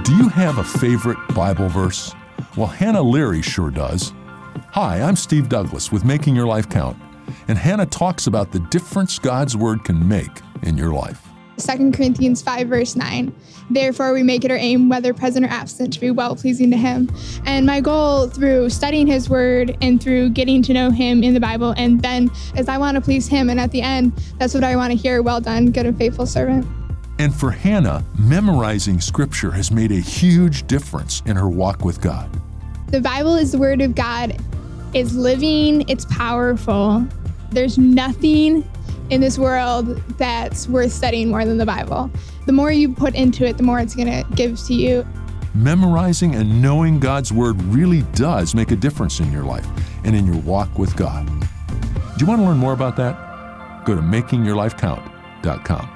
Do you have a favorite Bible verse? Well, Hannah Leary sure does. Hi, I'm Steve Douglas with Making Your Life Count, and Hannah talks about the difference God's Word can make in your life. 2 Corinthians 5, verse 9. Therefore, we make it our aim, whether present or absent, to be well-pleasing to Him. And my goal through studying His Word and through getting to know Him in the Bible, and then is I want to please Him. And at the end, that's what I want to hear. Well done, good and faithful servant. And for Hannah, memorizing Scripture has made a huge difference in her walk with God. The Bible is the Word of God. It's living, it's powerful. There's nothing in this world that's worth studying more than the Bible. The more you put into it, the more it's going to give to you. Memorizing and knowing God's Word really does make a difference in your life and in your walk with God. Do you want to learn more about that? Go to makingyourlifecount.com.